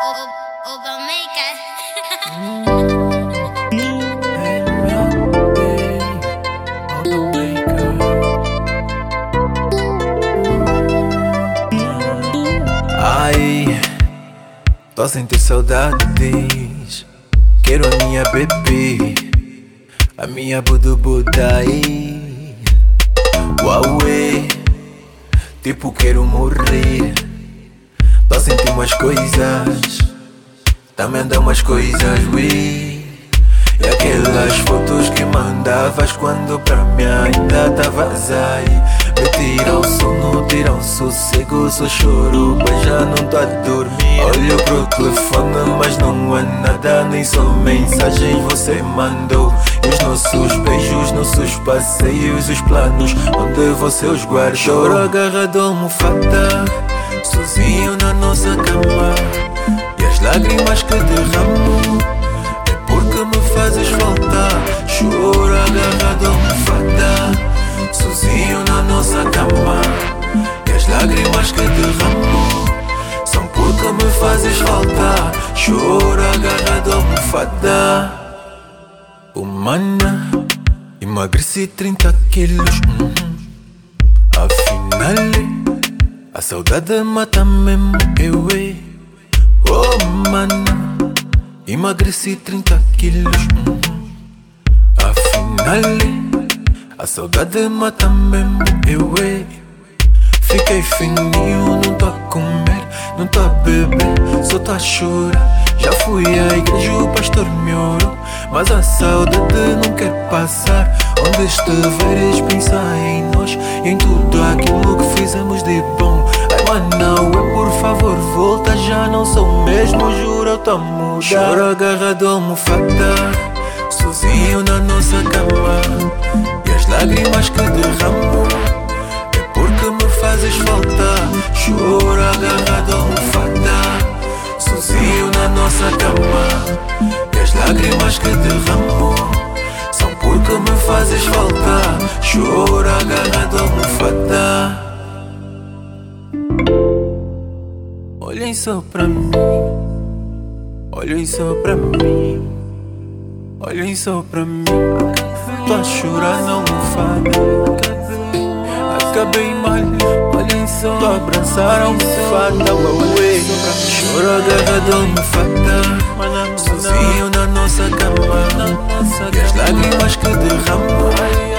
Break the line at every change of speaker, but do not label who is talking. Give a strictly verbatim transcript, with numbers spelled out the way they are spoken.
Ai, tô a sentir saudades. Quero a minha bebê, a minha budu-budai. Uauê, tipo quero morrer. Tô a sentir umas coisas, também dá umas coisas, ui. E aquelas fotos que mandavas quando pra mim ainda tavas aí. Me tiram sono, tiram sossego, só choro, pois já não tô a dormir. Olho pro telefone, mas não há nada, nem só mensagens você mandou. E os nossos beijos, nossos passeios, os planos, onde você os guardou. Choro agarrado à almofada, sozinho na nossa cama. E as lágrimas que derramo é porque me fazes falta. Choro agarrado à almofada, sozinho na nossa cama. E as lágrimas que derramo são porque me fazes falta. Choro agarrado à almofada. Humana, emagreci trinta quilos, uhum. Afinal, a saudade mata mesmo eu, ei. Oh, mana, emagreci trinta quilos, uhum. Afinal, a saudade mata mesmo eu, ei. Fiquei fininho, não tô a comer, não tô a beber, só tô a chorar. Já fui à igreja, o pastor me orou, mas a saudade não quer passar. Onde estiveres, pensa em nós e em tudo aquilo que fizemos de bom. Ai, Manaue, por favor, volta, já não sou mesmo, juro, eu tô a mudar. Choro agarrado à almofada, sozinho na nossa cama. E as lágrimas que derramo é porque me fazes falta. Choro agarrado à almofada, sozinho na nossa cama. E as lágrimas que derramo são porque me fazes falta. Choro agarrado à almofada. Olhem só pra mim, olhem só pra mim, olhem só pra mim. Tô a chorar na almofada, acabei mal, olhem só. Tô a abraçar a almofada, uauê. Choro agarrado à almofada, sozinho na nossa cama. E as lágrimas que derramo